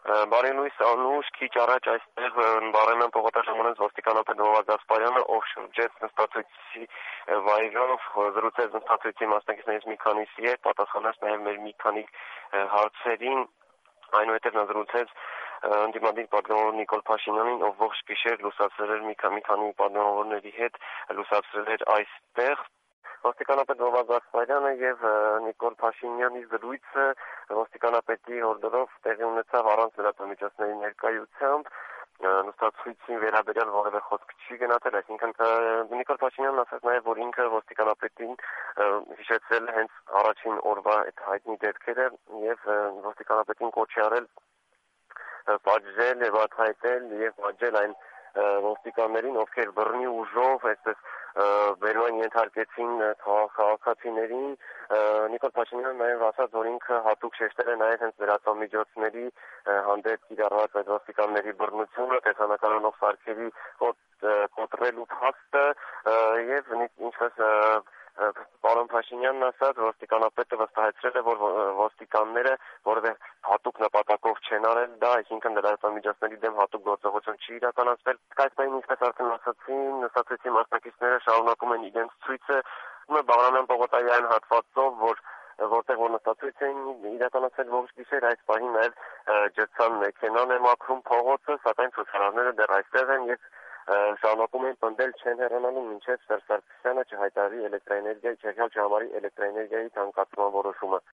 Բարի լույս Անուշ, քիչ առաջ այստեղ Բարեմյան պողոտաժամանած ոստիկանապետ Նովակ Գասպարյանը, ով շրջեց նստածույցի վայրով, զրուցեց նստածույցի մասնակիցներից մի քանիսի հետ, պատասխանեց նաև մեր մի քանի հարցերին, այնուհետև նա զրուցեց ընդդիմադիր պատգամավոր Նիկոլ Փաշինյանին, ով ողջ գիշեր լուսացրել էր մի քանի պատգամավորների հետ, լուսացրել էր այստեղ։ Ոստիկանապետ Նովակ Գասպարյանը եւ Նիկոլ Փաշինյանի զրույցը ոստիկանապետի հորդորով տեղի ունեցավ առանց լրատվամիջոցների ներկայությամբ, նստածույցին վերաբերյալ որևէ խոսք չի գնացել, այսինքն Նիկոլ Փաշինյանն ասաց նաև, որ ինքը ոստիկանապետին հիշեցրել է հենց առաջին օրվա այդ հայտնի դեպքերը եւ ոստիկանապետին կոչ է արել պատժել եւ արտահայտել եւ պատժել այն ոստիկաններին, ովքեր բռնի ուժով այսպես բերման ենթարկեցին քաղաքացիներին։ Նիկոլ Փաշինյանը նաև ասաց, որ ինքը հատուկ շեշտել է նաև հենց լրատվամիջոցների հանդեպ կիրառված այդ ոստիկանների բռնությունը, տեսանականանող սարքերի կոտրելու փաստը եւ ինչպես պարոն Փաշինյանն ասաց, ոստիկանապետը վստահեցրել է, որ ոստիկանները որևէ հատուկ նպատակով չեն արել դա, այսինքն լրատվամիջոցների դեմ հատուկ գործողություն չի իրականացվել։ Կայսպային ինչպես արդեն ասացին, նստածույցի մասնակիցները շարունակում են իրենց ցույցը Բաղրամյան պողոտայի այն հատվածով, որտեղ նստածույց են իրականացել ողջ գիշեր, այս պահին նաև ջրցան մեքենան է մաքրում փողոցը, սակայն ցուցարարները դեռ այստեղ են եւ շարունակում են պնդել չեն հեռանալու մինչև Սերժ Սարգսյանը չհայտարարի Չեղյալ չհամարի էլեկտրաէներգիայի թանկացման որոշումը։